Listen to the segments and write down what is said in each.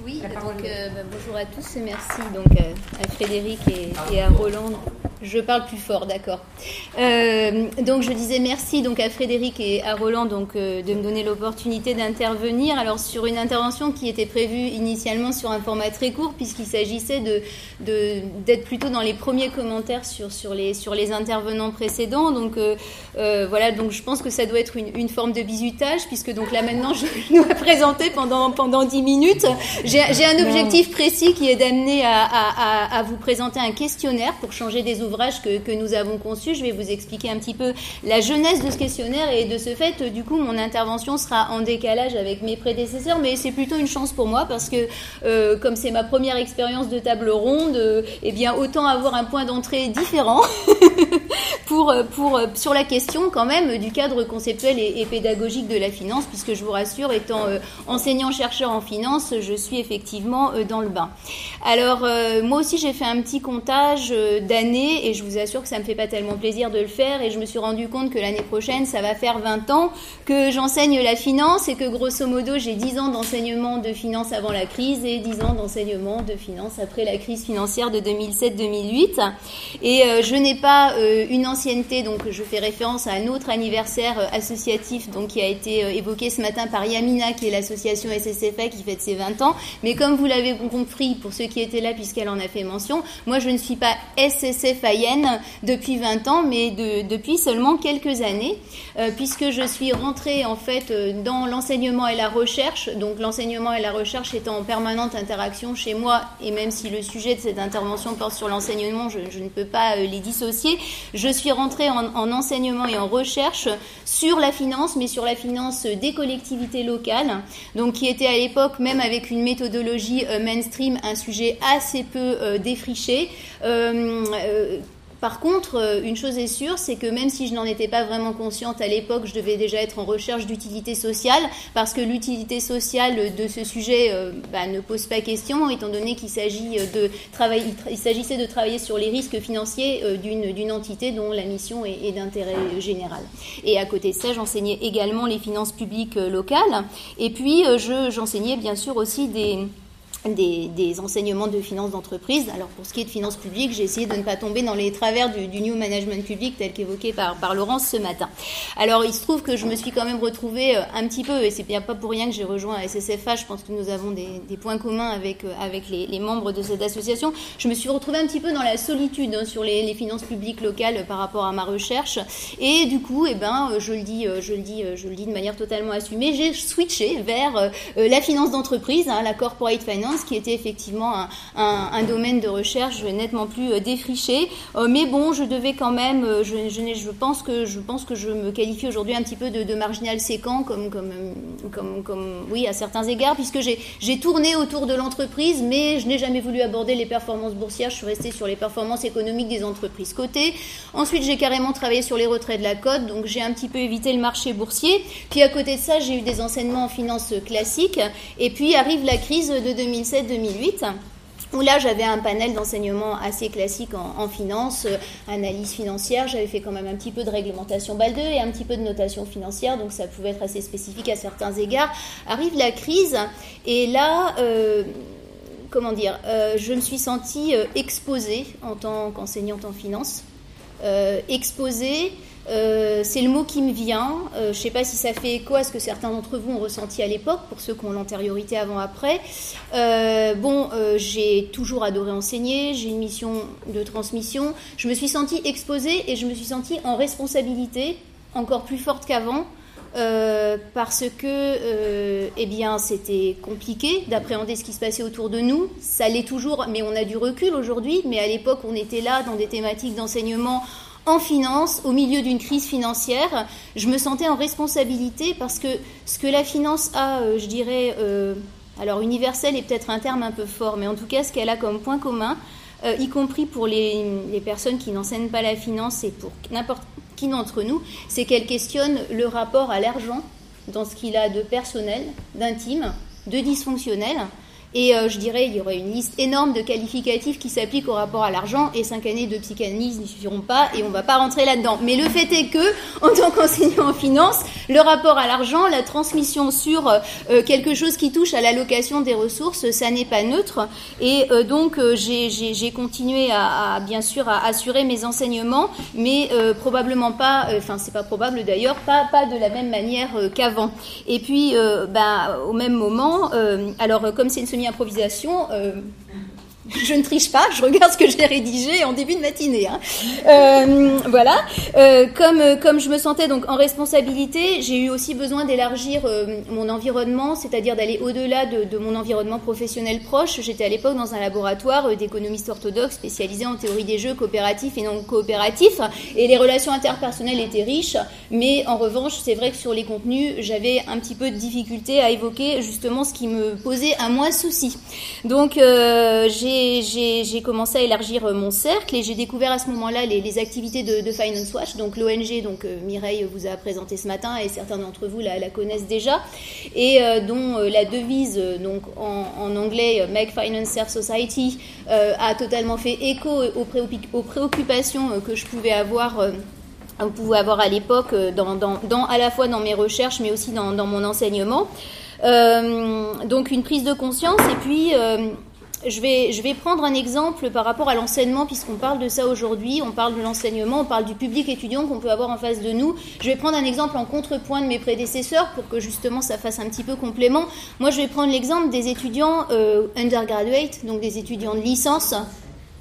Oui, bonjour à tous et merci donc à Frédéric et à Roland. Je parle plus fort, d'accord. Donc je disais merci donc à Frédéric et à Roland donc de me donner l'opportunité d'intervenir. Alors sur une intervention qui était prévue initialement sur un format très court puisqu'il s'agissait d'être plutôt dans les premiers commentaires sur les intervenants précédents. Donc voilà, donc je pense que ça doit être une forme de bizutage puisque donc là maintenant je dois présenter pendant 10 minutes. J'ai un objectif précis qui est d'amener à vous présenter un questionnaire pour changer des ouvrages que nous avons conçus. Je vais vous expliquer un petit peu la genèse de ce questionnaire et de ce fait, du coup, mon intervention sera en décalage avec mes prédécesseurs, mais c'est plutôt une chance pour moi parce que comme c'est ma première expérience de table ronde, eh bien autant avoir un point d'entrée différent sur la question quand même du cadre conceptuel et pédagogique de la finance, puisque je vous rassure, étant enseignant-chercheur en finance, je suis effectivement dans le bain. Alors moi aussi j'ai fait un petit comptage d'années et je vous assure que ça me fait pas tellement plaisir de le faire et je me suis rendu compte que l'année prochaine ça va faire 20 ans que j'enseigne la finance et que grosso modo j'ai 10 ans d'enseignement de finance avant la crise et 10 ans d'enseignement de finance après la crise financière de 2007-2008 et je n'ai pas une ancienneté, donc je fais référence à un autre anniversaire associatif donc qui a été évoqué ce matin par Yamina qui est l'association SSFA qui fête ses 20 ans, mais comme vous l'avez compris pour ceux qui étaient là puisqu'elle en a fait mention, moi je ne suis pas SSFAienne depuis 20 ans mais depuis seulement quelques années puisque je suis rentrée en fait dans l'enseignement et la recherche, donc l'enseignement et la recherche étant en permanente interaction chez moi et même si le sujet de cette intervention porte sur l'enseignement, je ne peux pas les dissocier, je suis rentrée en enseignement et en recherche sur la finance, mais sur la finance des collectivités locales, donc qui était à l'époque, même avec une méthodologie mainstream, un sujet assez peu défriché. Par contre, une chose est sûre, c'est que même si je n'en étais pas vraiment consciente à l'époque, je devais déjà être en recherche d'utilité sociale, parce que l'utilité sociale de ce sujet ne pose pas question, étant donné qu'il s'agissait de travailler sur les risques financiers d'une entité dont la mission est d'intérêt général. Et à côté de ça, j'enseignais également les finances publiques locales, et puis j'enseignais bien sûr aussi des enseignements de finances d'entreprise. Alors pour ce qui est de finances publiques, j'ai essayé de ne pas tomber dans les travers du New Management public tel qu'évoqué par Laurence ce matin. Alors il se trouve que je me suis quand même retrouvée un petit peu, et c'est bien pas pour rien que j'ai rejoint SSFA, je pense que nous avons des points communs avec les membres de cette association, je me suis retrouvée un petit peu dans la solitude sur les finances publiques locales par rapport à ma recherche, et du coup, je le dis de manière totalement assumée, j'ai switché vers la finance d'entreprise, la corporate finance, qui était effectivement un domaine de recherche nettement plus défriché. Mais bon, je devais quand même, je pense que je me qualifie aujourd'hui un petit peu de marginal séquent, comme oui, à certains égards, puisque j'ai tourné autour de l'entreprise, mais je n'ai jamais voulu aborder les performances boursières. Je suis restée sur les performances économiques des entreprises cotées. Ensuite, j'ai carrément travaillé sur les retraits de la cote, donc j'ai un petit peu évité le marché boursier. Puis à côté de ça, j'ai eu des enseignements en finance classique. Et puis arrive la crise de 2007-2008, où là j'avais un panel d'enseignement assez classique en finance, analyse financière, j'avais fait quand même un petit peu de réglementation BAL 2 et un petit peu de notation financière, donc ça pouvait être assez spécifique à certains égards. Arrive la crise et là, je me suis sentie exposée en tant qu'enseignante en finance, exposée. C'est le mot qui me vient. Je ne sais pas si ça fait écho à ce que certains d'entre vous ont ressenti à l'époque, pour ceux qui ont l'antériorité avant-après. J'ai toujours adoré enseigner, j'ai une mission de transmission. Je me suis sentie exposée et je me suis sentie en responsabilité, encore plus forte qu'avant, parce que c'était compliqué d'appréhender ce qui se passait autour de nous. Ça l'est toujours, mais on a du recul aujourd'hui. Mais à l'époque, on était là dans des thématiques d'enseignement en finance, au milieu d'une crise financière. Je me sentais en responsabilité parce que ce que la finance a, alors universel est peut-être un terme un peu fort, mais en tout cas ce qu'elle a comme point commun, y compris pour les personnes qui n'enseignent pas la finance et pour n'importe qui d'entre nous, c'est qu'elle questionne le rapport à l'argent dans ce qu'il a de personnel, d'intime, de dysfonctionnel. Et je dirais, il y aurait une liste énorme de qualificatifs qui s'appliquent au rapport à l'argent, et 5 années de psychanalyse n'y suffiront pas, et on ne va pas rentrer là-dedans. Mais le fait est que, en tant qu'enseignant en finance, le rapport à l'argent, la transmission sur quelque chose qui touche à l'allocation des ressources, ça n'est pas neutre. Et donc, j'ai continué bien sûr, à assurer mes enseignements, mais probablement pas, c'est pas probable d'ailleurs, pas de la même manière qu'avant. Et puis, au même moment, alors comme c'est une semi-improvisation, je ne triche pas, je regarde ce que j'ai rédigé en début de matinée. Voilà. Comme je me sentais donc en responsabilité, j'ai eu aussi besoin d'élargir mon environnement, c'est-à-dire d'aller au-delà de mon environnement professionnel proche. J'étais à l'époque dans un laboratoire d'économistes orthodoxes spécialisés en théorie des jeux coopératifs et non coopératifs, et les relations interpersonnelles étaient riches, mais en revanche, c'est vrai que sur les contenus, j'avais un petit peu de difficulté à évoquer justement ce qui me posait un moins souci. Donc, j'ai commencé à élargir mon cercle, et j'ai découvert à ce moment-là les activités de Finance Watch, donc l'ONG, donc Mireille vous a présenté ce matin, et certains d'entre vous la connaissent déjà, et dont la devise, donc en anglais, Make Finance Serve Society, a totalement fait écho aux préoccupations que je pouvais avoir à l'époque, à la fois dans mes recherches, mais aussi dans mon enseignement. Donc une prise de conscience, et puis je vais prendre un exemple par rapport à l'enseignement, puisqu'on parle de ça aujourd'hui, on parle de l'enseignement, on parle du public étudiant qu'on peut avoir en face de nous. Je vais prendre un exemple en contrepoint de mes prédécesseurs pour que justement ça fasse un petit peu complément. Moi, je vais prendre l'exemple des étudiants undergraduate, donc des étudiants de licence. Pardon ?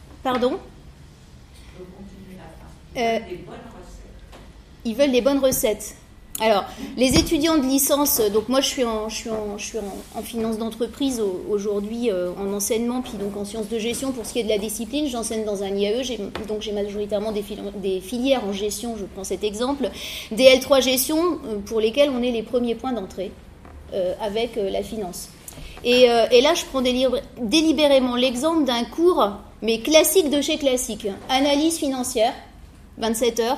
Ils veulent des bonnes recettes. Alors, les étudiants de licence, donc moi je suis en finance d'entreprise aujourd'hui, en enseignement, puis donc en sciences de gestion pour ce qui est de la discipline. J'enseigne dans un IAE, donc j'ai majoritairement des filières en gestion, je prends cet exemple, des L3 gestion pour lesquelles on est les premiers points d'entrée avec la finance. Et là, je prends délibérément l'exemple d'un cours, mais classique de chez classique, analyse financière, 27 heures.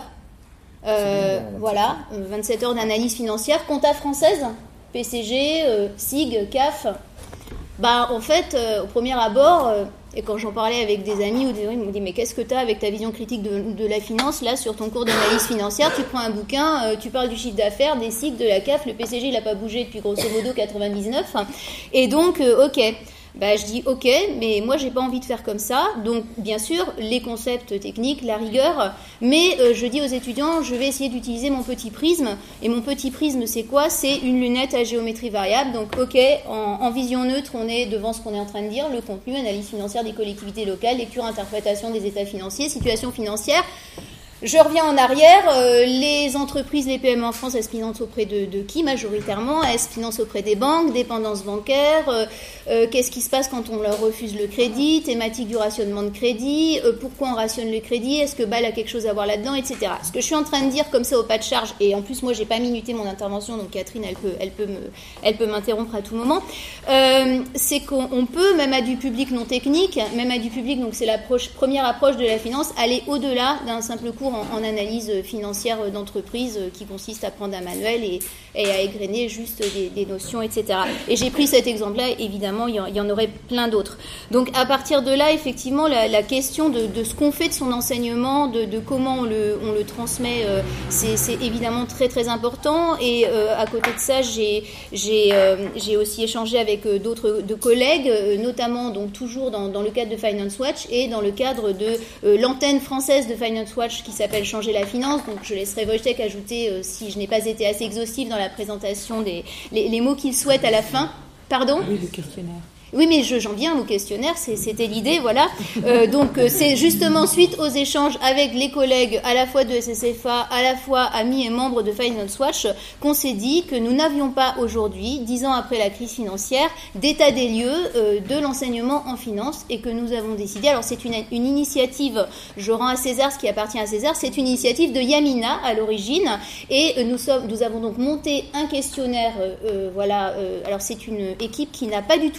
Voilà, 27 heures d'analyse financière, compta française, PCG, SIG, CAF. En fait, au premier abord, et quand j'en parlais avec des amis, ils m'ont dit « Mais qu'est-ce que tu as avec ta vision critique de la finance, là, sur ton cours d'analyse financière? Tu prends un bouquin, tu parles du chiffre d'affaires, des SIG, de la CAF, le PCG, il n'a pas bougé depuis grosso modo 99. Et donc, ok. » Je dis ok, mais moi j'ai pas envie de faire comme ça, donc bien sûr les concepts techniques, la rigueur, mais je dis aux étudiants, je vais essayer d'utiliser mon petit prisme, et mon petit prisme c'est quoi? C'est une lunette à géométrie variable, donc ok, en vision neutre on est devant ce qu'on est en train de dire, le contenu, analyse financière des collectivités locales, lecture, interprétation des états financiers, situation financière. Je reviens en arrière, les entreprises, les PME en France, elles se financent auprès de qui majoritairement? Elles se financent auprès des banques, dépendance bancaire, qu'est-ce qui se passe quand on leur refuse le crédit, thématique du rationnement de crédit, pourquoi on rationne le crédit, est-ce que BAL a quelque chose à voir là-dedans, etc. Ce que je suis en train de dire comme ça au pas de charge, et en plus moi j'ai pas minuté mon intervention, donc Catherine elle peut m'interrompre à tout moment, c'est qu'on peut, même à du public non technique, même à du public, donc c'est la première approche de la finance, aller au-delà d'un simple cours en analyse financière d'entreprise qui consiste à prendre un manuel et à égrener juste des notions, etc. Et j'ai pris cet exemple-là, évidemment, il y en aurait plein d'autres. Donc à partir de là, effectivement, la question de ce qu'on fait de son enseignement, de comment on le transmet, c'est évidemment très très important. Et à côté de ça, j'ai aussi échangé avec d'autres collègues, notamment donc toujours dans le cadre de Finance Watch et dans le cadre de l'antenne française de Finance Watch qui s'appelle Changer la finance. Donc je laisserai Wojtek ajouter si je n'ai pas été assez exhaustive dans la présentation les mots qu'il souhaite à la fin. Pardon ? Oui, le questionnaire. Oui, mais j'en viens au questionnaire, c'était l'idée, voilà. Donc, c'est justement suite aux échanges avec les collègues à la fois de SSFA, à la fois amis et membres de Finance Watch, qu'on s'est dit que nous n'avions pas aujourd'hui, 10 ans après la crise financière, d'état des lieux de l'enseignement en finance et que nous avons décidé, alors c'est une initiative, je rends à César ce qui appartient à César, c'est une initiative de Yamina à l'origine et nous avons donc monté un questionnaire, voilà, alors c'est une équipe qui n'a pas du tout la parité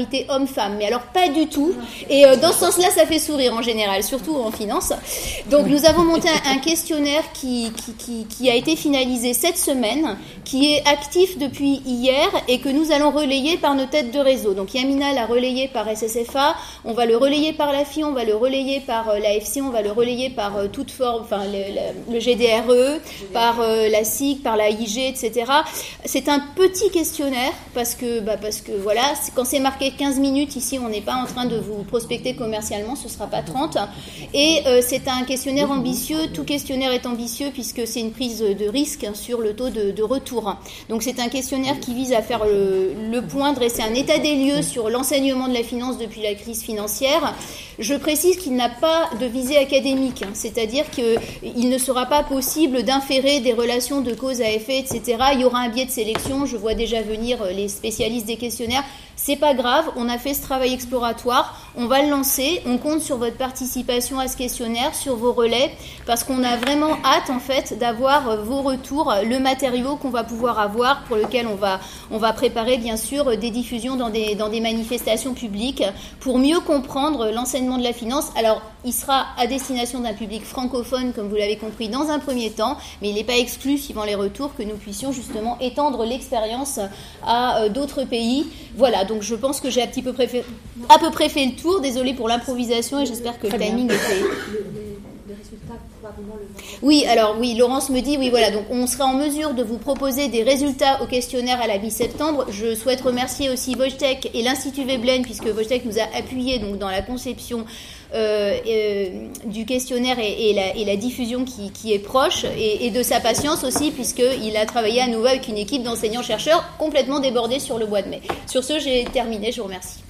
parité homme-femme, mais alors pas du tout. Et dans ce sens-là, ça fait sourire en général, surtout en finance. Donc nous avons monté un questionnaire qui a été finalisé cette semaine, qui est actif depuis hier et que nous allons relayer par nos têtes de réseau. Donc Yamina l'a relayé par SSFA, on va le relayer par la FI, on va le relayer par la FC, on va le relayer par toute forme, enfin le GDRE, par la SIG, par la IG, etc. C'est un petit questionnaire parce que voilà, quand c'est marqué 15 minutes ici, on n'est pas en train de vous prospecter commercialement, ce ne sera pas 30. Et c'est un questionnaire ambitieux, tout questionnaire est ambitieux puisque c'est une prise de risque sur le taux de retour. Donc c'est un questionnaire qui vise à faire le point, dresser un état des lieux sur l'enseignement de la finance depuis la crise financière. Je précise qu'il n'a pas de visée académique, c'est-à-dire qu'il ne sera pas possible d'inférer des relations de cause à effet, etc. Il y aura un biais de sélection, je vois déjà venir les spécialistes des questionnaires. C'est pas grave, on a fait ce travail exploratoire, on va le lancer, on compte sur votre participation à ce questionnaire, sur vos relais, parce qu'on a vraiment hâte en fait d'avoir vos retours, le matériau qu'on va pouvoir avoir, pour lequel on va préparer bien sûr des diffusions dans des manifestations publiques pour mieux comprendre l'enseignement de la finance. Alors il sera à destination d'un public francophone, comme vous l'avez compris, dans un premier temps, mais il n'est pas exclu, suivant les retours, que nous puissions justement étendre l'expérience à d'autres pays. Voilà, donc je pense que j'ai à peu près fait le tour. Désolée pour l'improvisation et j'espère que le timing était... Les résultats probablement le vendredi. Oui, alors oui, Laurence me dit, oui voilà, donc on sera en mesure de vous proposer des résultats au questionnaire à la mi-septembre. Je souhaite remercier aussi Wojtek et l'Institut Veblen, puisque Wojtek nous a appuyés donc dans la conception du questionnaire et la diffusion qui est proche, et de sa patience aussi, puisqu'il a travaillé à nouveau avec une équipe d'enseignants-chercheurs complètement débordée sur le mois de mai. Sur ce, j'ai terminé, je vous remercie.